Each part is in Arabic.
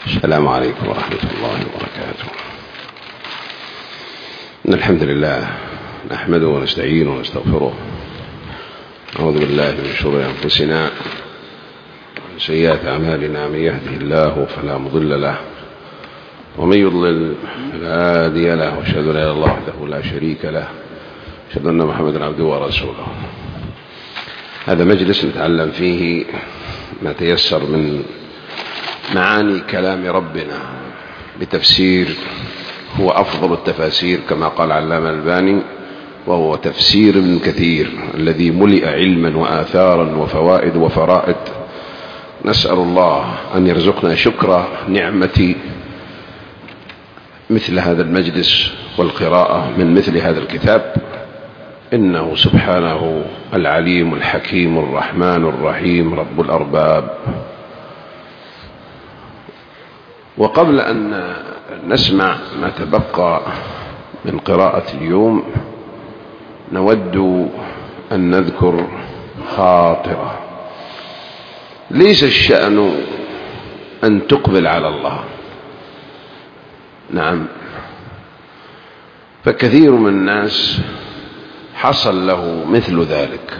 السلام عليكم ورحمة الله وبركاته. إن الحمد لله نحمده ونستعينه ونستغفره، نعوذ بالله من شرور أنفسنا ومن سيئات أعمالنا، من يهده الله فلا مضل له ومن يضلل فلا هادي له، وأشهد أن لا إله إلا الله وحده لا شريك له، أشهد أن محمدا عبده ورسوله. هذا مجلس نتعلم فيه ما تيسر من معاني كلام ربنا بتفسير هو أفضل التفاسير كما قال علامة الألباني، وهو تفسير ابن كثير الذي ملئ علما وآثارا وفوائد وفرائد. نسأل الله أن يرزقنا شكر نعمة مثل هذا المجلس والقراءة من مثل هذا الكتاب، إنه سبحانه العليم الحكيم الرحمن الرحيم رب الأرباب. وقبل أن نسمع ما تبقى من قراءة اليوم، نود أن نذكر خاطرة. ليس الشأن أن تقبل على الله، نعم، فكثير من الناس حصل له مثل ذلك.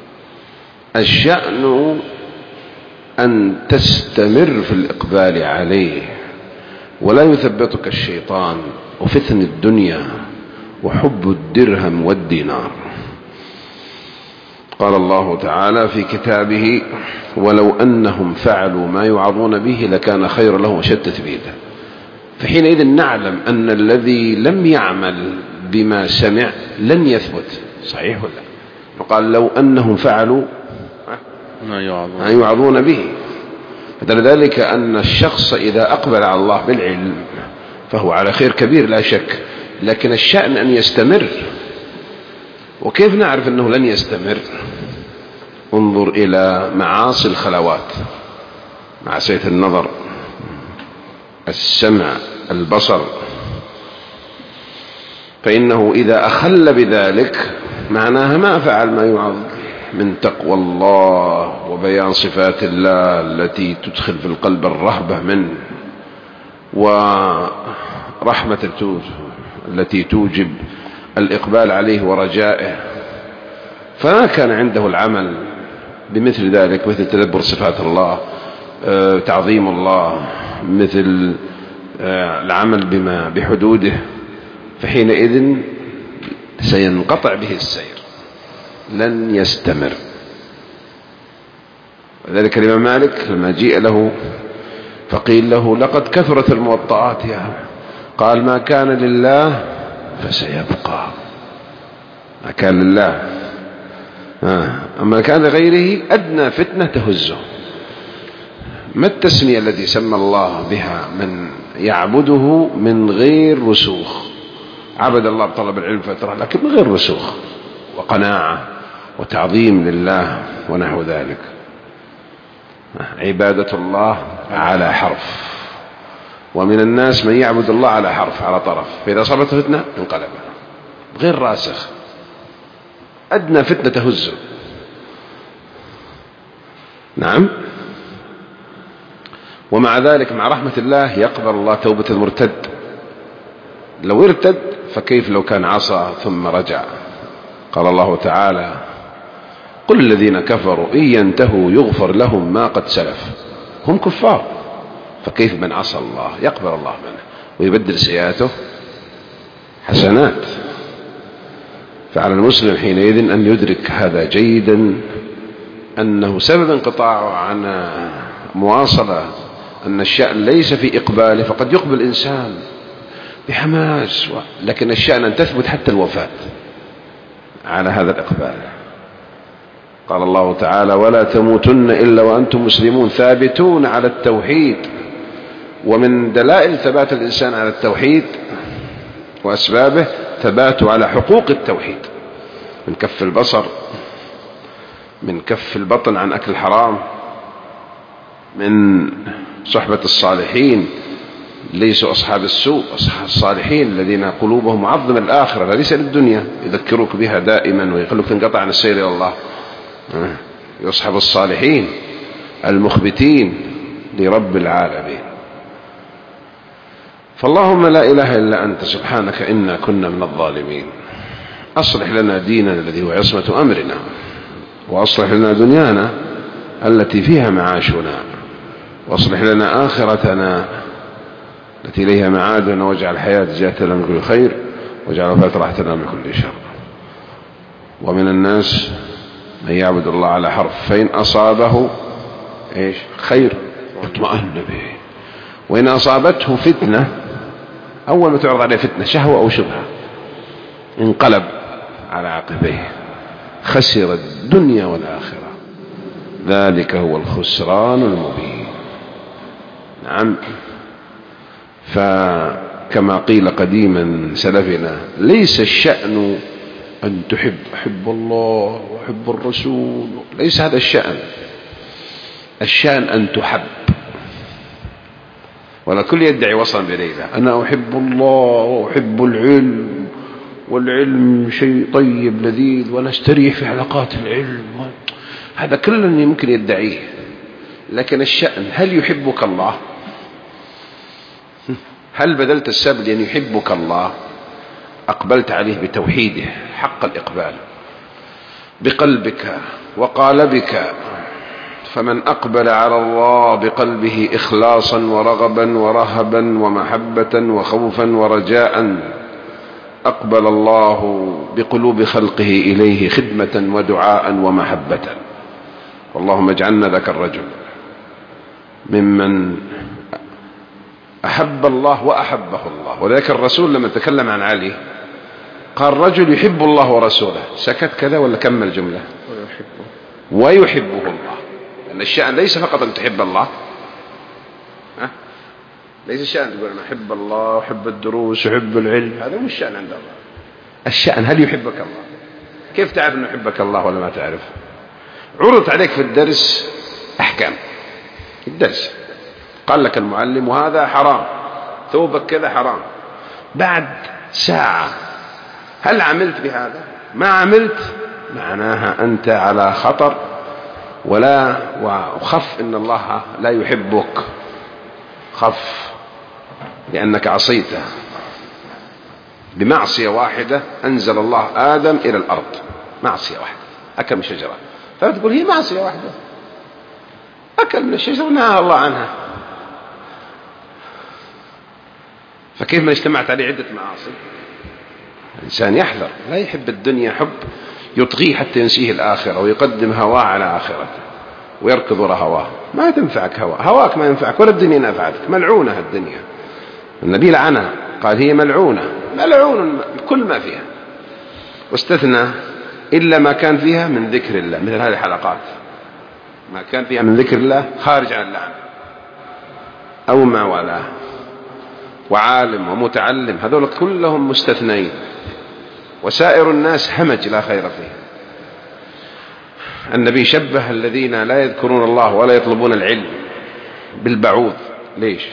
الشأن أن تستمر في الإقبال عليه، ولا يثبتك الشيطان وفتن الدنيا وحب الدرهم والدينار. قال الله تعالى في كتابه: ولو أنهم فعلوا ما يوعظون به لكان خيرا لهم وأشد تثبيتا. فحينئذ نعلم أن الذي لم يعمل بما سمع لن يثبت. صحيح ولا؟ وقال لو أنهم فعلوا ما يوعظون به. فدل ذلك أن الشخص إذا أقبل على الله بالعلم فهو على خير كبير لا شك، لكن الشأن أن يستمر. وكيف نعرف أنه لن يستمر؟ انظر إلى معاصي الخلوات، معصية النظر، السمع، البصر، فإنه إذا أخل بذلك معناها ما فعل ما يوعظ من تقوى الله وبيان صفات الله التي تدخل في القلب الرهبة منه، ورحمة التي توجب الإقبال عليه ورجائه. فما كان عنده العمل بمثل ذلك، مثل تدبر صفات الله، تعظيم الله، مثل العمل بحدوده، فحينئذ سينقطع به السير، لن يستمر. وذلك الإمام مالك لما جيء له فقيل له: لقد كثرت الموطئات يا، قال: ما كان لله فسيبقى. ما كان لله، أما كان لغيره أدنى فتنة تهزه. ما التسمية التي سمى الله بها من يعبده من غير رسوخ؟ عبد الله بطلب العلم فترة، لكن من غير رسوخ وقناعة وتعظيم لله ونحو ذلك. عبادة الله على حرف، ومن الناس من يعبد الله على حرف، على طرف، فإذا صابت فتنة انقلب، غير راسخ، أدنى فتنة تهزه. نعم. ومع ذلك مع رحمة الله يقبل الله توبة المرتد. لو ارتد فكيف لو كان عصى ثم رجع؟ قال الله تعالى: قل الذين كفروا إن ينتهوا يغفر لهم ما قد سلف. هم كفار، فكيف من عصى الله؟ يقبل الله منه ويبدل سيئاته حسنات. فعلى المسلم حينئذ أن يدرك هذا جيدا، أنه سبب انقطاعه عن مواصلة، أن الشأن ليس في إقباله. فقد يقبل الإنسان بحماس، لكن الشأن أن تثبت حتى الوفاة على هذا الإقبال. قال الله تعالى: ولا تموتن إلا وأنتم مسلمون، ثابتون على التوحيد. ومن دلائل ثبات الإنسان على التوحيد وأسبابه ثباته على حقوق التوحيد، من كف البصر، من كف البطن عن أكل الحرام، من صحبة الصالحين، ليسوا أصحاب السوء، أصحاب الصالحين الذين قلوبهم معظمة الآخرة ليس للدنيا، يذكروك بها دائما ويخلوك تنقطع عن السير إلى الله. يصحب الصالحين المخبتين لرب العالمين. فاللهم لا إله إلا أنت سبحانك إنا كنا من الظالمين. أصلح لنا ديننا الذي هو عصمة أمرنا، وأصلح لنا دنيانا التي فيها معاشنا، وأصلح لنا آخرتنا التي إليها معادنا، واجعل الحياة زيادة لنا من كل خير، واجعل الوفاة راحة لنا من كل شر. ومن الناس من يعبد الله على حرف، فإن أصابه خير اطمأن به، وإن أصابته فتنة، أول ما تعرض عليه فتنة شهوة أو شبهة انقلب على عقبيه، خسر الدنيا والآخرة، ذلك هو الخسران المبين. نعم. فكما قيل قديما سلفنا: ليس الشأن أن أحب الله وأحب الرسول، ليس هذا الشأن. الشأن أن تحب. ولا كل يدعي وصلا بليلة: أنا أحب الله وأحب العلم، والعلم شيء طيب لذيذ ونستريح في حلقات العلم. هذا كل يمكن يدعيه، لكن الشأن هل يحبك الله؟ هل بذلت السبب لأن يحبك الله؟ أقبلت عليه بتوحيده حق الإقبال بقلبك وقالبك. فمن أقبل على الله بقلبه إخلاصا ورغبا ورهبا ومحبة وخوفا ورجاء، أقبل الله بقلوب خلقه إليه خدمة ودعاء ومحبة. اللهم اجعلنا ذاك الرجل ممن أحب الله وأحبه الله. وذلك الرسول لما تكلم عن علي قال: رجل يحب الله ورسوله، سكت كذا ولا كمل جملة؟ ويحبه الله. لأن الشأن ليس فقط أن تحب الله، ليس الشأن تقول أنا أحب الله وأحب الدروس وأحب العلم، هذا مش الشأن عند الله. الشأن هل يحبك الله؟ كيف تعرف أنه يحبك الله ولا ما تعرف؟ عرضت عليك في الدرس أحكام الدرس، قال لك المعلم وهذا حرام، ثوبك كذا حرام، بعد ساعة هل عملت بهذا؟ ما عملت، معناها أنت على خطر، وخف إن الله لا يحبك، خف لأنك عصيته. بمعصية واحدة أنزل الله آدم إلى الأرض، معصية واحدة، أكل من شجرة، فتقول هي معصية واحدة، أكل من الشجرة نهى الله عنها. فكيف ما اجتمعت عليه عدة معاصي؟ الإنسان يحذر، لا يحب الدنيا حب يطغيه حتى ينسيه الآخرة ويقدم هواه على آخرته ويركض وراء هواه. ما تنفعك هواك ما ينفعك، ولا الدنيا نفعتك، ملعونة الدنيا. النبي لعنها، قال هي ملعونة، ملعون كل ما فيها، واستثنى إلا ما كان فيها من ذكر الله، مثل هذه الحلقات ما كان فيها من ذكر الله خارج عن اللعن أو ما والاه، وعالم ومتعلم، هذول كلهم مستثنين، وسائر الناس همج لا خير فيه. النبي شبه الذين لا يذكرون الله ولا يطلبون العلم بالبعوض. ليش؟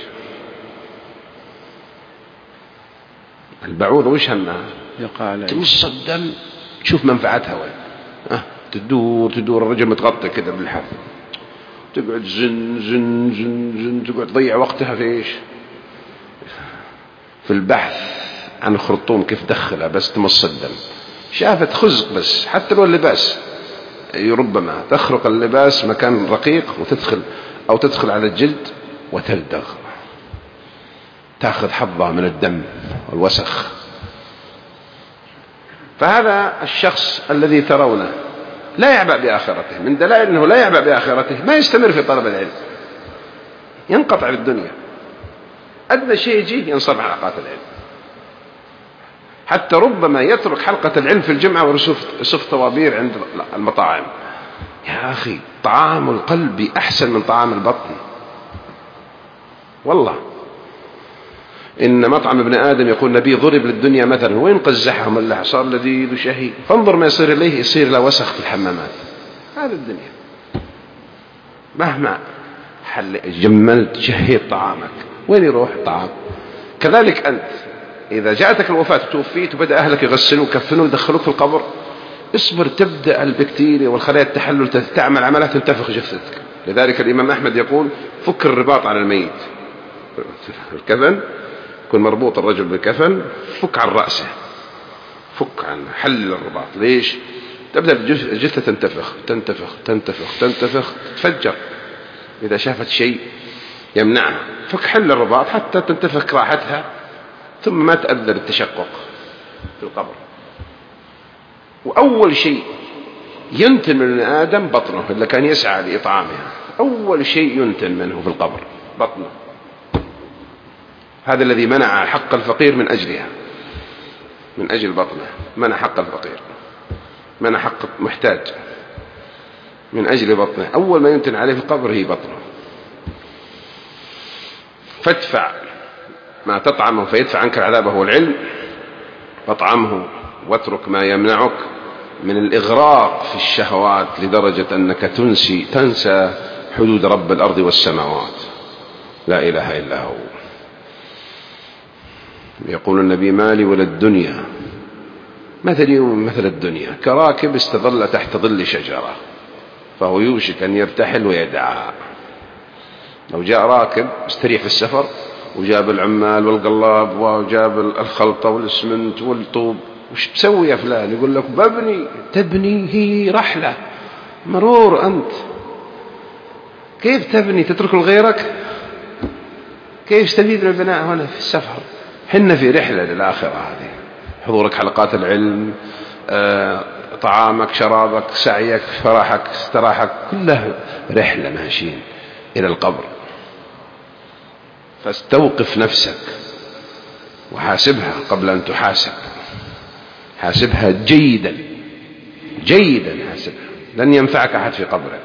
البعوض وش همها؟ تمص الدم، تشوف منفعتها وين، تدور الرجل متغطى كده بالحف، تقعد زن تقعد تضيع وقتها في ايش؟ في البحث عن الخرطوم كيف تدخلها بس تمص الدم. شافت خزق بس، حتى لو اللباس ربما تخرق اللباس مكان رقيق وتدخل على الجلد وتلدغ، تأخذ حظها من الدم والوسخ. فهذا الشخص الذي ترونه لا يعبأ بآخرته، من دلائل أنه لا يعبأ بآخرته ما يستمر في طلب العلم، ينقطع بالدنيا، أدنى شيء يجيه ينصرف عن حلقات العلم، حتى ربما يترك حلقة العلم في الجمعة ويصف طوابير عند المطاعم. يا أخي طعام القلب أحسن من طعام البطن، والله إن مطعم ابن آدم يقول النبي ضرب للدنيا مثلا، وين قزحهم الله صار لذيذ وشهي، فانظر ما يصير إليه، يصير له وسخ في الحمامات. هذه الدنيا مهما جملت شهيت طعامك وين يروح الطعام؟ كذلك أنت إذا جاءتك الوفاة توفيت وبدأ أهلك يغسلون ويكفنون ويدخلوك في القبر، اصبر، تبدأ البكتيريا والخلايا التحلل تعمل عملات تنتفخ جثتك. لذلك الإمام أحمد يقول فك الرباط على الميت، الكفن يكون مربوط الرجل بكفن، فك عن رأسه، فك عن حل الرباط. ليش؟ تبدأ الجثة تنتفخ تنتفخ تنتفخ تنتفخ تتفجر إذا شافت شيء يمنعها. فك حل الرباط حتى تنتفخ راحتها، ثم ما تأذر التشقق في القبر. وأول شيء ينتن من آدم بطنه، إلا كان يسعى لإطعامها. أول شيء ينتن منه في القبر بطنه، هذا الذي منع حق الفقير من أجلها، من أجل بطنه منع حق الفقير، منع حق محتاج من أجل بطنه. أول ما ينتن عليه في القبر هي بطنه. فادفع ما تطعمه فيدفع عنك العذاب هو العلم، فاطعمه واترك ما يمنعك من الإغراق في الشهوات لدرجة أنك تنسى حدود رب الأرض والسماوات. لا إله إلا هو. يقول النبي: مالي ولا الدنيا مثلي مثل الدنيا كراكب استظل تحت ظل شجرة فهو يوشك أن يرتحل ويدعى. لو جاء راكب استريح في السفر وجاب العمال والقلاب وجاب الخلطة والاسمنت والطوب، وش تسوي يا فلان؟ يقول لك ببني. تبني؟ هي رحلة، مرور أنت. كيف تبني؟ تترك لغيرك؟ كيف تستفيد من البناء هنا في السفر؟ حنا في رحلة للآخرة هذه. حضورك حلقات العلم، طعامك، شرابك، سعيك، فرحك، استراحك، كلها رحلة ماشيين إلى القبر. فاستوقف نفسك وحاسبها قبل أن تحاسب. حاسبها جيدا جيدا، حاسبها. لن ينفعك أحد في قبرك.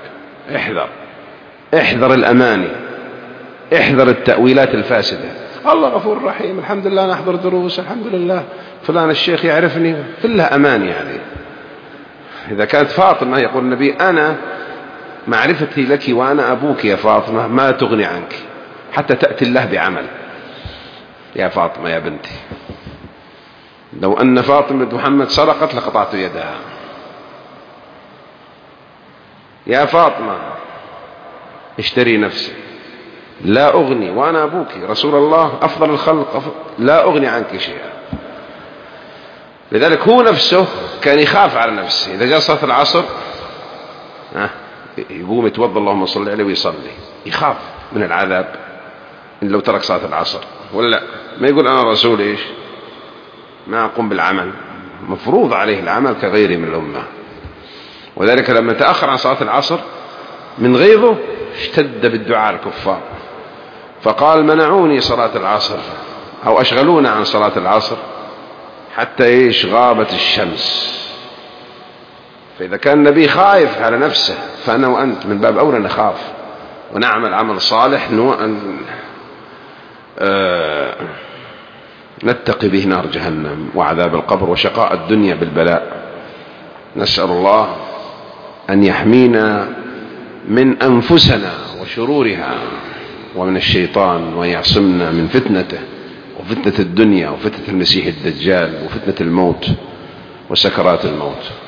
احذر الأماني، احذر التأويلات الفاسدة. الله غفور رحيم، الحمد لله نحضر دروس، الحمد لله فلان الشيخ يعرفني، كلها أماني هذه. إذا كانت فاطمة يقول النبي: أنا معرفتي لك وأنا أبوك يا فاطمة ما تغني عنك حتى تأتي الله بعمل. يا فاطمة يا بنتي، لو أن فاطمة محمد سرقت لقطعت يدها. يا فاطمة اشتري نفسي، لا أغني وأنا أبوك رسول الله أفضل الخلق، لا أغني عنك شيئا. لذلك هو نفسه كان يخاف على نفسه. إذا جاء صلاة العصر يقوم يتوضأ اللهم صل عليه ويصلي، يخاف من العذاب إن لو ترك صلاة العصر. ولا لا؟ ما يقول أنا رسول إيش ما أقوم بالعمل، مفروض عليه العمل كغيره من الأمة. وذلك لما تأخر عن صلاة العصر من غيظه اشتد بالدعاء الكفار، فقال: منعوني صلاة العصر أو أشغلونا عن صلاة العصر حتى إيش غابت الشمس. فإذا كان النبي خايف على نفسه فأنا وأنت من باب أولى نخاف ونعمل عمل صالح نتقي به نار جهنم وعذاب القبر وشقاء الدنيا بالبلاء. نسأل الله أن يحمينا من أنفسنا وشرورها ومن الشيطان، وأن يعصمنا من فتنته وفتنة الدنيا وفتنة المسيح الدجال وفتنة الموت وسكرات الموت.